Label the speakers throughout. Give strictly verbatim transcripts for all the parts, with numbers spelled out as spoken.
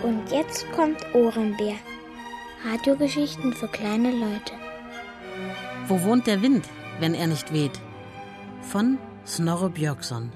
Speaker 1: Und jetzt kommt Ohrenbär. Radiogeschichten für kleine Leute.
Speaker 2: Wo wohnt der Wind, wenn er nicht weht? Von Snorre Björkson.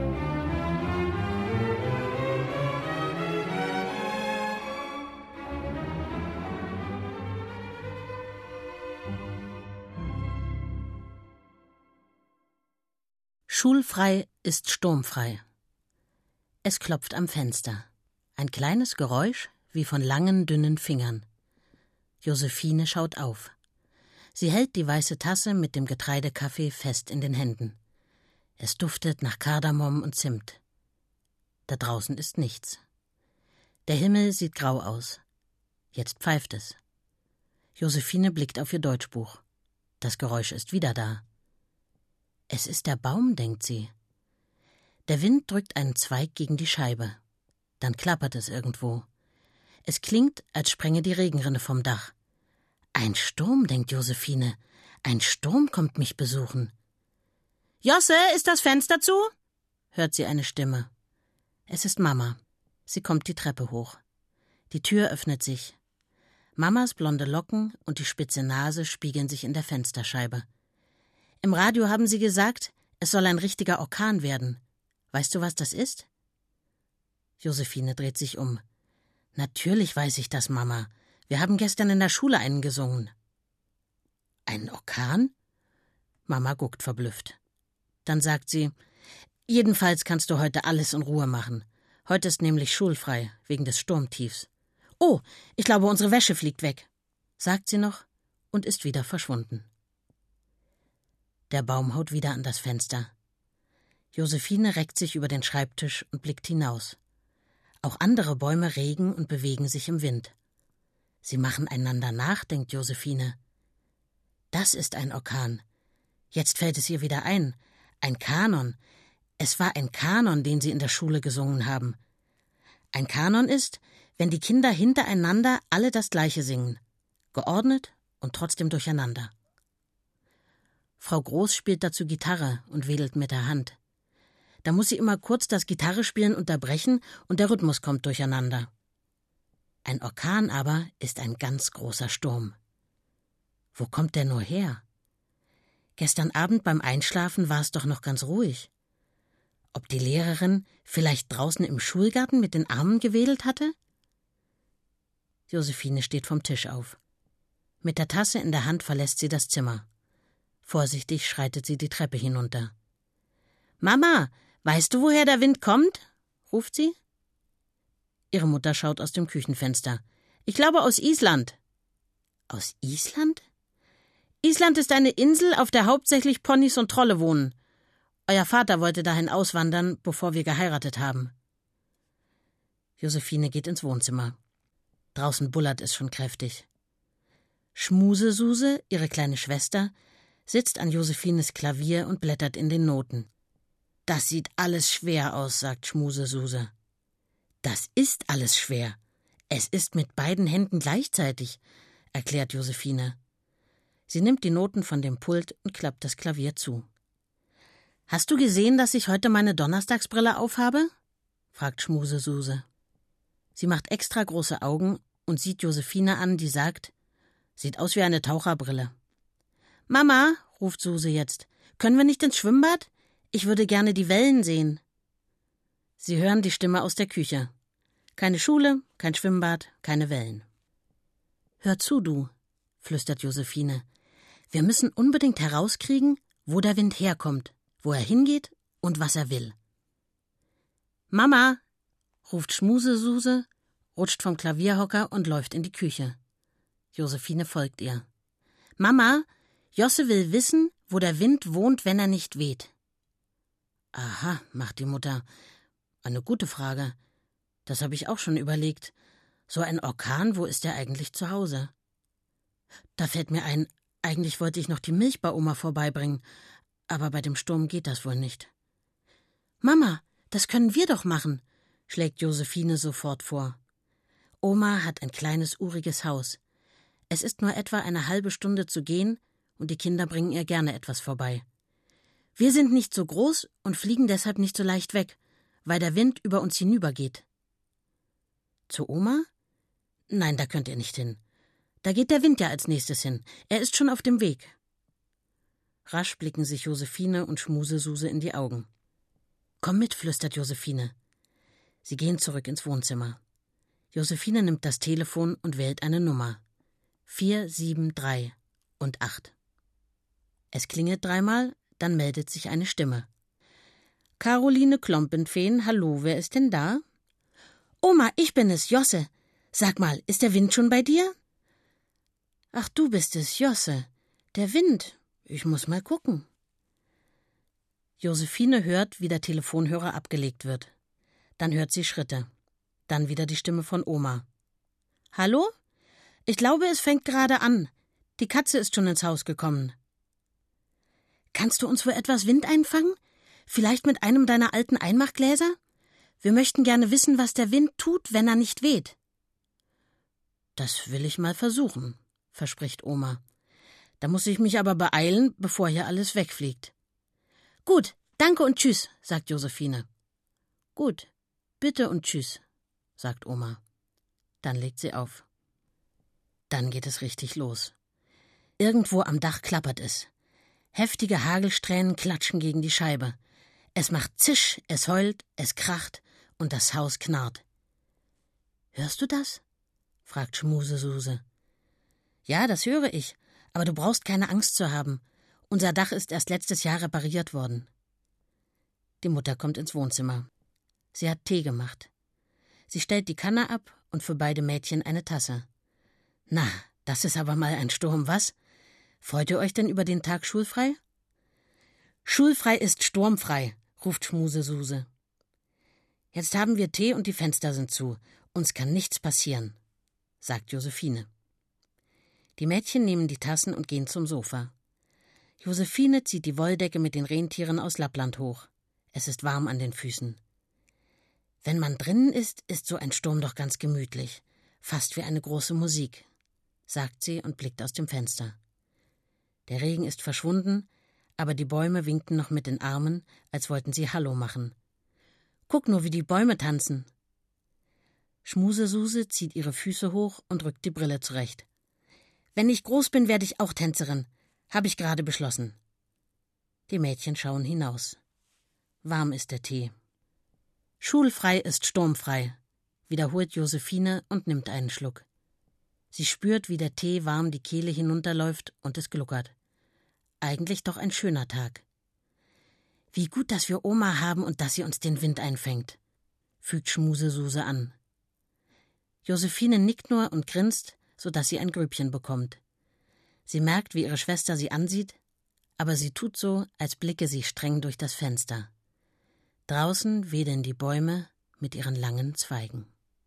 Speaker 2: Schulfrei ist sturmfrei. Es klopft am Fenster. Ein kleines Geräusch wie von langen, dünnen Fingern. Josephine schaut auf. Sie hält die weiße Tasse mit dem Getreidekaffee fest in den Händen. Es duftet nach Kardamom und Zimt. Da draußen ist nichts. Der Himmel sieht grau aus. Jetzt pfeift es. Josephine blickt auf ihr Deutschbuch. Das Geräusch ist wieder da. Es ist der Baum, denkt sie. Der Wind drückt einen Zweig gegen die Scheibe. Dann klappert es irgendwo. Es klingt, als spränge die Regenrinne vom Dach. Ein Sturm, denkt Josephine. Ein Sturm kommt mich besuchen. »Josse, ist das Fenster zu?« hört sie eine Stimme. Es ist Mama. Sie kommt die Treppe hoch. Die Tür öffnet sich. Mamas blonde Locken und die spitze Nase spiegeln sich in der Fensterscheibe. Im Radio haben sie gesagt, es soll ein richtiger Orkan werden. Weißt du, was das ist? Josephine dreht sich um. Natürlich weiß ich das, Mama. Wir haben gestern in der Schule einen gesungen. Ein Orkan? Mama guckt verblüfft. Dann sagt sie, jedenfalls kannst du heute alles in Ruhe machen. Heute ist nämlich schulfrei, wegen des Sturmtiefs. Oh, ich glaube, unsere Wäsche fliegt weg, sagt sie noch und ist wieder verschwunden. Der Baum haut wieder an das Fenster. Josephine reckt sich über den Schreibtisch und blickt hinaus. Auch andere Bäume regen und bewegen sich im Wind. Sie machen einander nach, denkt Josephine. Das ist ein Orkan. Jetzt fällt es ihr wieder ein. Ein Kanon. Es war ein Kanon, den sie in der Schule gesungen haben. Ein Kanon ist, wenn die Kinder hintereinander alle das Gleiche singen. Geordnet und trotzdem durcheinander. Frau Groß spielt dazu Gitarre und wedelt mit der Hand. Da muss sie immer kurz das Gitarrespielen unterbrechen und der Rhythmus kommt durcheinander. Ein Orkan aber ist ein ganz großer Sturm. Wo kommt der nur her? Gestern Abend beim Einschlafen war es doch noch ganz ruhig. Ob die Lehrerin vielleicht draußen im Schulgarten mit den Armen gewedelt hatte? Josephine steht vom Tisch auf. Mit der Tasse in der Hand verlässt sie das Zimmer. Vorsichtig schreitet sie die Treppe hinunter. »Mama, weißt du, woher der Wind kommt?« ruft sie. Ihre Mutter schaut aus dem Küchenfenster. »Ich glaube aus Island.« »Aus Island?« »Island ist eine Insel, auf der hauptsächlich Ponys und Trolle wohnen. Euer Vater wollte dahin auswandern, bevor wir geheiratet haben.« Josephine geht ins Wohnzimmer. Draußen bullert es schon kräftig. Schmusesuse, ihre kleine Schwester, sitzt an Josephines Klavier und blättert in den Noten. »Das sieht alles schwer aus«, sagt Schmusesuse. »Das ist alles schwer. Es ist mit beiden Händen gleichzeitig«, erklärt Josephine. Sie nimmt die Noten von dem Pult und klappt das Klavier zu. »Hast du gesehen, dass ich heute meine Donnerstagsbrille aufhabe?« fragt Schmusesuse. Sie macht extra große Augen und sieht Josephine an, die sagt, »Sieht aus wie eine Taucherbrille.« »Mama«, ruft Suse jetzt, »können wir nicht ins Schwimmbad? Ich würde gerne die Wellen sehen.« Sie hören die Stimme aus der Küche. Keine Schule, kein Schwimmbad, keine Wellen. »Hör zu, du«, flüstert Josephine. »Wir müssen unbedingt herauskriegen, wo der Wind herkommt, wo er hingeht und was er will.« »Mama«, ruft Schmusesuse, rutscht vom Klavierhocker und läuft in die Küche. Josephine folgt ihr. »Mama, Josse will wissen, wo der Wind wohnt, wenn er nicht weht.« »Aha«, macht die Mutter. »Eine gute Frage. Das habe ich auch schon überlegt. So ein Orkan, wo ist er eigentlich zu Hause?« Da fällt mir ein, eigentlich wollte ich noch die Milch bei Oma vorbeibringen, aber bei dem Sturm geht das wohl nicht. »Mama, das können wir doch machen«, schlägt Josephine sofort vor. Oma hat ein kleines, uriges Haus. Es ist nur etwa eine halbe Stunde zu gehen und die Kinder bringen ihr gerne etwas vorbei. Wir sind nicht so groß und fliegen deshalb nicht so leicht weg, weil der Wind über uns hinübergeht. Zu Oma? Nein, da könnt ihr nicht hin. Da geht der Wind ja als nächstes hin. Er ist schon auf dem Weg. Rasch blicken sich Josephine und Schmusesuse in die Augen. »Komm mit«, flüstert Josephine. Sie gehen zurück ins Wohnzimmer. Josephine nimmt das Telefon und wählt eine Nummer. Vier, sieben, drei und acht. Es klingelt dreimal, dann meldet sich eine Stimme. »Caroline Klompenfeen, hallo, wer ist denn da?« »Oma, ich bin es, Josse. Sag mal, ist der Wind schon bei dir?« »Ach, du bist es, Josse. Der Wind. Ich muss mal gucken.« Josephine hört, wie der Telefonhörer abgelegt wird. Dann hört sie Schritte. Dann wieder die Stimme von Oma. »Hallo? Ich glaube, es fängt gerade an. Die Katze ist schon ins Haus gekommen.« »Kannst du uns wohl etwas Wind einfangen? Vielleicht mit einem deiner alten Einmachgläser? Wir möchten gerne wissen, was der Wind tut, wenn er nicht weht.« »Das will ich mal versuchen«, verspricht Oma. »Da muss ich mich aber beeilen, bevor hier alles wegfliegt.« »Gut, danke und tschüss«, sagt Josephine. »Gut, bitte und tschüss«, sagt Oma. Dann legt sie auf. Dann geht es richtig los. Irgendwo am Dach klappert es. Heftige Hagelsträhnen klatschen gegen die Scheibe. Es macht Zisch, es heult, es kracht und das Haus knarrt. »Hörst du das?« fragt Schmusesuse. »Ja, das höre ich, aber du brauchst keine Angst zu haben. Unser Dach ist erst letztes Jahr repariert worden.« Die Mutter kommt ins Wohnzimmer. Sie hat Tee gemacht. Sie stellt die Kanne ab und für beide Mädchen eine Tasse. »Na, das ist aber mal ein Sturm, was? Freut ihr euch denn über den Tag schulfrei?« »Schulfrei ist sturmfrei«, ruft Schmusesuse. »Jetzt haben wir Tee und die Fenster sind zu. Uns kann nichts passieren«, sagt Josephine. Die Mädchen nehmen die Tassen und gehen zum Sofa. Josephine zieht die Wolldecke mit den Rentieren aus Lappland hoch. Es ist warm an den Füßen. »Wenn man drinnen ist, ist so ein Sturm doch ganz gemütlich. Fast wie eine große Musik«, sagt sie und blickt aus dem Fenster. Der Regen ist verschwunden, aber die Bäume winkten noch mit den Armen, als wollten sie Hallo machen. »Guck nur, wie die Bäume tanzen.« Schmusesuse zieht ihre Füße hoch und rückt die Brille zurecht. »Wenn ich groß bin, werde ich auch Tänzerin. Habe ich gerade beschlossen.« Die Mädchen schauen hinaus. Warm ist der Tee. »Schulfrei ist sturmfrei«, wiederholt Josephine und nimmt einen Schluck. Sie spürt, wie der Tee warm die Kehle hinunterläuft und es gluckert. Eigentlich doch ein schöner Tag. »Wie gut, dass wir Oma haben und dass sie uns den Wind einfängt«, fügt Schmusesuse an. Josephine nickt nur und grinst, sodass sie ein Grübchen bekommt. Sie merkt, wie ihre Schwester sie ansieht, aber sie tut so, als blicke sie streng durch das Fenster. Draußen wedeln die Bäume mit ihren langen Zweigen.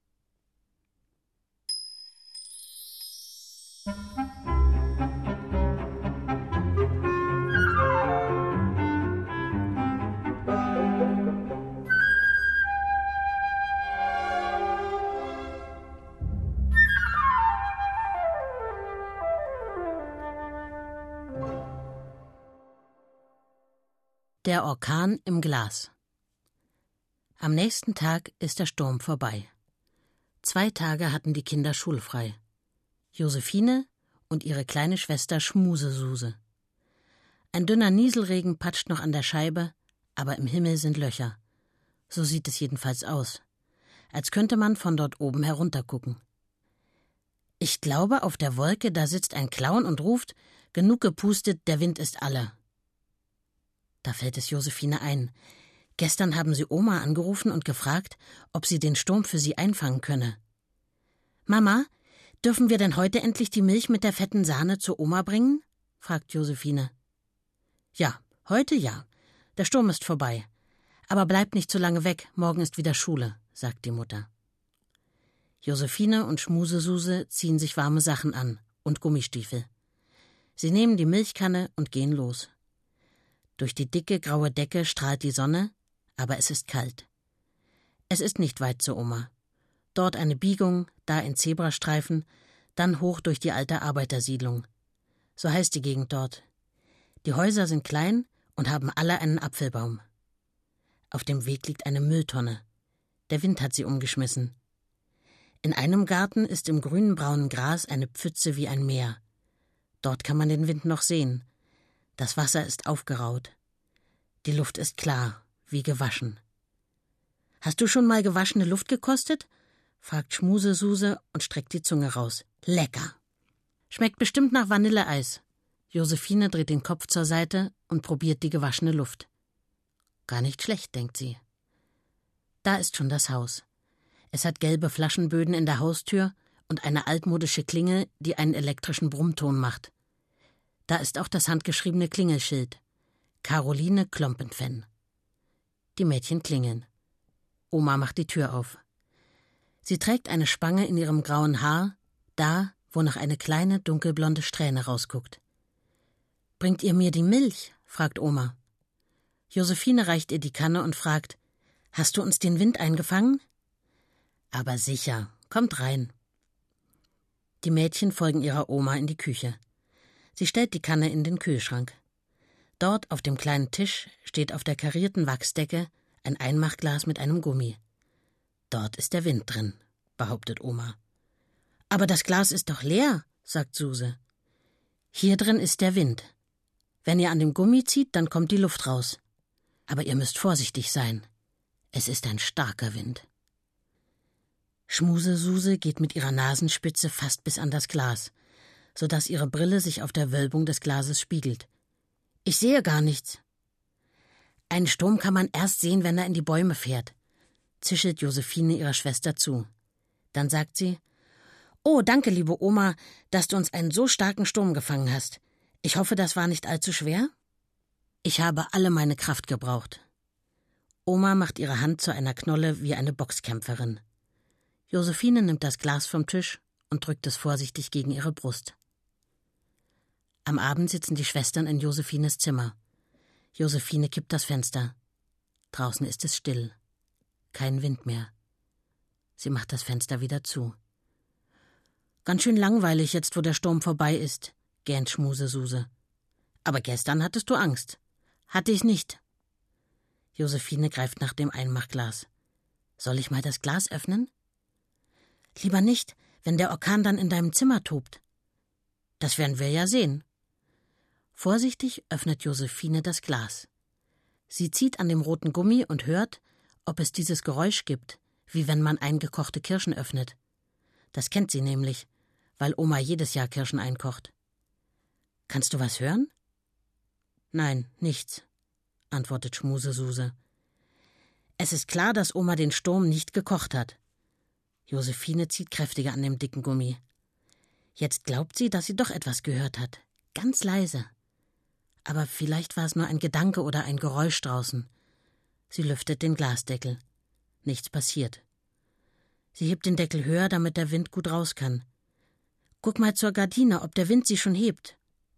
Speaker 2: Der Orkan im Glas. Am nächsten Tag ist der Sturm vorbei. Zwei Tage hatten die Kinder schulfrei. Josephine und ihre kleine Schwester Schmusesuse. Ein dünner Nieselregen patscht noch an der Scheibe, aber im Himmel sind Löcher. So sieht es jedenfalls aus, als könnte man von dort oben heruntergucken. Ich glaube, auf der Wolke, da sitzt ein Clown und ruft, »Genug gepustet, der Wind ist alle.« Da fällt es Josephine ein. Gestern haben sie Oma angerufen und gefragt, ob sie den Sturm für sie einfangen könne. »Mama, dürfen wir denn heute endlich die Milch mit der fetten Sahne zu Oma bringen?« fragt Josephine. »Ja, heute ja. Der Sturm ist vorbei. Aber bleibt nicht zu lange weg, morgen ist wieder Schule«, sagt die Mutter. Josephine und Schmusesuse ziehen sich warme Sachen an und Gummistiefel. Sie nehmen die Milchkanne und gehen los. Durch die dicke, graue Decke strahlt die Sonne, aber es ist kalt. Es ist nicht weit zur Oma. Dort eine Biegung, da ein Zebrastreifen, dann hoch durch die alte Arbeitersiedlung. So heißt die Gegend dort. Die Häuser sind klein und haben alle einen Apfelbaum. Auf dem Weg liegt eine Mülltonne. Der Wind hat sie umgeschmissen. In einem Garten ist im grünen braunen Gras eine Pfütze wie ein Meer. Dort kann man den Wind noch sehen. Das Wasser ist aufgeraut. Die Luft ist klar, wie gewaschen. »Hast du schon mal gewaschene Luft gekostet?« fragt Schmusesuse und streckt die Zunge raus. »Lecker! Schmeckt bestimmt nach Vanilleeis.« Josephine dreht den Kopf zur Seite und probiert die gewaschene Luft. Gar nicht schlecht, denkt sie. Da ist schon das Haus. Es hat gelbe Flaschenböden in der Haustür und eine altmodische Klingel, die einen elektrischen Brummton macht. Da ist auch das handgeschriebene Klingelschild. Caroline Klompenfenn. Die Mädchen klingeln. Oma macht die Tür auf. Sie trägt eine Spange in ihrem grauen Haar, da, wo noch eine kleine, dunkelblonde Strähne rausguckt. »Bringt ihr mir die Milch?« fragt Oma. Josephine reicht ihr die Kanne und fragt, »Hast du uns den Wind eingefangen?« »Aber sicher, kommt rein.« Die Mädchen folgen ihrer Oma in die Küche. Sie stellt die Kanne in den Kühlschrank. Dort auf dem kleinen Tisch steht auf der karierten Wachsdecke ein Einmachglas mit einem Gummi. »Dort ist der Wind drin«, behauptet Oma. »Aber das Glas ist doch leer«, sagt Suse. »Hier drin ist der Wind. Wenn ihr an dem Gummi zieht, dann kommt die Luft raus. Aber ihr müsst vorsichtig sein. Es ist ein starker Wind.« Schmusesuse geht mit ihrer Nasenspitze fast bis an das Glas, sodass ihre Brille sich auf der Wölbung des Glases spiegelt. »Ich sehe gar nichts.« »Einen Sturm kann man erst sehen, wenn er in die Bäume fährt«, zischelt Josephine ihrer Schwester zu. Dann sagt sie, »Oh, danke, liebe Oma, dass du uns einen so starken Sturm gefangen hast. Ich hoffe, das war nicht allzu schwer?« »Ich habe alle meine Kraft gebraucht.« Oma macht ihre Hand zu einer Knolle wie eine Boxkämpferin. Josephine nimmt das Glas vom Tisch und drückt es vorsichtig gegen ihre Brust. Am Abend sitzen die Schwestern in Josephines Zimmer. Josephine kippt das Fenster. Draußen ist es still. Kein Wind mehr. Sie macht das Fenster wieder zu. »Ganz schön langweilig jetzt, wo der Sturm vorbei ist«, gähnt Schmusesuse. »Aber gestern hattest du Angst.« »Hatte ich nicht.« Josephine greift nach dem Einmachglas. »Soll ich mal das Glas öffnen?« »Lieber nicht, wenn der Orkan dann in deinem Zimmer tobt.« »Das werden wir ja sehen.« Vorsichtig öffnet Josephine das Glas. Sie zieht an dem roten Gummi und hört, ob es dieses Geräusch gibt, wie wenn man eingekochte Kirschen öffnet. Das kennt sie nämlich, weil Oma jedes Jahr Kirschen einkocht. »Kannst du was hören?« »Nein, nichts«, antwortet Schmusesuse. Es ist klar, dass Oma den Sturm nicht gekocht hat. Josephine zieht kräftiger an dem dicken Gummi. Jetzt glaubt sie, dass sie doch etwas gehört hat. Ganz leise. Aber vielleicht war es nur ein Gedanke oder ein Geräusch draußen. Sie lüftet den Glasdeckel. Nichts passiert. Sie hebt den Deckel höher, damit der Wind gut raus kann. »Guck mal zur Gardine, ob der Wind sie schon hebt.«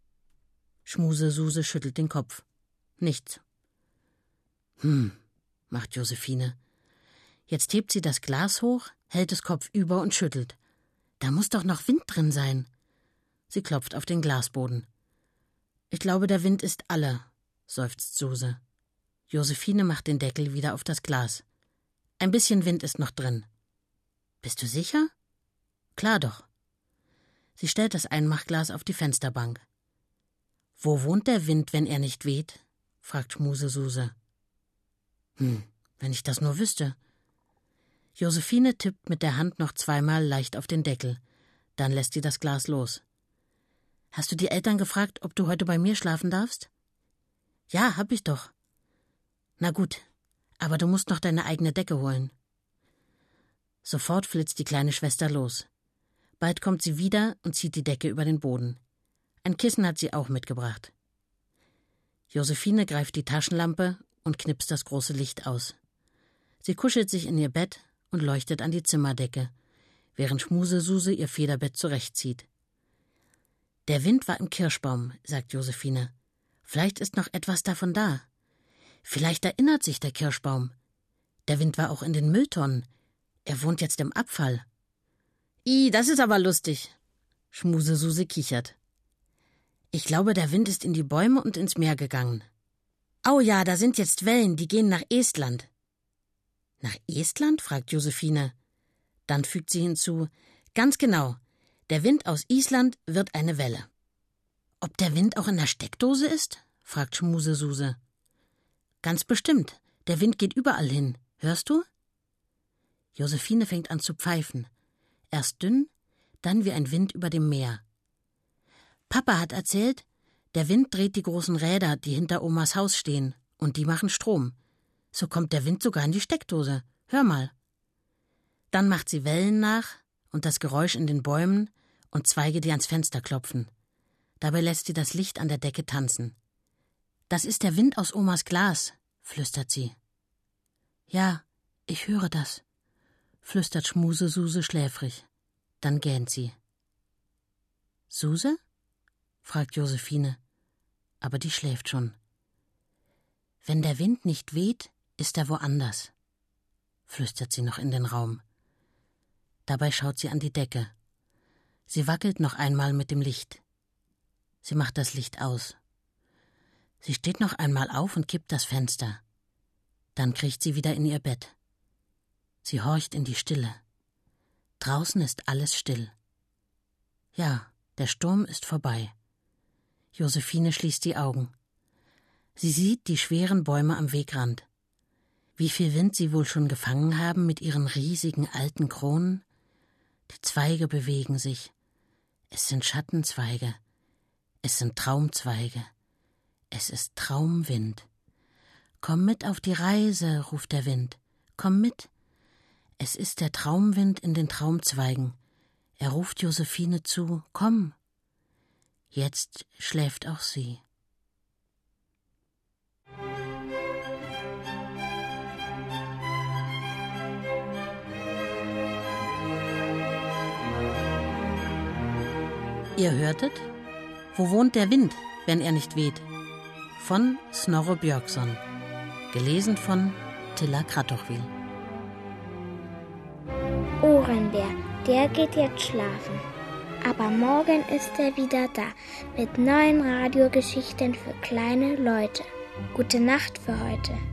Speaker 2: Schmusesuse schüttelt den Kopf. Nichts. »Hm«, macht Josephine. Jetzt hebt sie das Glas hoch, hält es kopfüber und schüttelt. »Da muss doch noch Wind drin sein.« Sie klopft auf den Glasboden. »Ich glaube, der Wind ist alle«, seufzt Suse. Josephine macht den Deckel wieder auf das Glas. »Ein bisschen Wind ist noch drin.« »Bist du sicher?« »Klar doch.« Sie stellt das Einmachglas auf die Fensterbank. »Wo wohnt der Wind, wenn er nicht weht?« fragt Schmusesuse. »Hm, wenn ich das nur wüsste.« Josephine tippt mit der Hand noch zweimal leicht auf den Deckel. Dann lässt sie das Glas los. »Hast du die Eltern gefragt, ob du heute bei mir schlafen darfst?« »Ja, hab ich doch.« »Na gut, aber du musst noch deine eigene Decke holen.« Sofort flitzt die kleine Schwester los. Bald kommt sie wieder und zieht die Decke über den Boden. Ein Kissen hat sie auch mitgebracht. Josephine greift die Taschenlampe und knipst das große Licht aus. Sie kuschelt sich in ihr Bett und leuchtet an die Zimmerdecke, während Schmusesuse ihr Federbett zurechtzieht. »Der Wind war im Kirschbaum«, sagt Josephine. »Vielleicht ist noch etwas davon da. Vielleicht erinnert sich der Kirschbaum. Der Wind war auch in den Mülltonnen. Er wohnt jetzt im Abfall.« »Ih, das ist aber lustig«, Schmusesuse kichert. »Ich glaube, der Wind ist in die Bäume und ins Meer gegangen.« »Au ja, da sind jetzt Wellen, die gehen nach Estland.« »Nach Estland?«, fragt Josephine. Dann fügt sie hinzu: Ganz genau, der Wind aus Island wird eine Welle. Ob der Wind auch in der Steckdose ist? Fragt Schmusesuse. Ganz bestimmt, der Wind geht überall hin. Hörst du? Josephine fängt an zu pfeifen. Erst dünn, dann wie ein Wind über dem Meer. Papa hat erzählt, der Wind dreht die großen Räder, die hinter Omas Haus stehen, und die machen Strom. So kommt der Wind sogar in die Steckdose. Hör mal. Dann macht sie Wellen nach und das Geräusch in den Bäumen und Zweige, die ans Fenster klopfen. Dabei lässt sie das Licht an der Decke tanzen. Das ist der Wind aus Omas Glas, flüstert sie. Ja, ich höre das, flüstert Schmusesuse schläfrig. Dann gähnt sie. Suse? Fragt Josephine, aber die schläft schon. Wenn der Wind nicht weht, ist er woanders, flüstert sie noch in den Raum. Dabei schaut sie an die Decke. Sie wackelt noch einmal mit dem Licht. Sie macht das Licht aus. Sie steht noch einmal auf und kippt das Fenster. Dann kriecht sie wieder in ihr Bett. Sie horcht in die Stille. Draußen ist alles still. Ja, der Sturm ist vorbei. Josephine schließt die Augen. Sie sieht die schweren Bäume am Wegrand. Wie viel Wind sie wohl schon gefangen haben mit ihren riesigen alten Kronen. Die Zweige bewegen sich. Es sind Schattenzweige. Es sind Traumzweige. Es ist Traumwind. Komm mit auf die Reise, ruft der Wind. Komm mit. Es ist der Traumwind in den Traumzweigen. Er ruft Josephine zu, komm. Jetzt schläft auch sie. Ihr hörtet Wo wohnt der Wind, wenn er nicht weht? Von Snorre Björksson. Gelesen von Tilla Kratochwil.
Speaker 1: Ohrenbär, der geht jetzt schlafen. Aber morgen ist er wieder da mit neuen Radiogeschichten für kleine Leute. Gute Nacht für heute.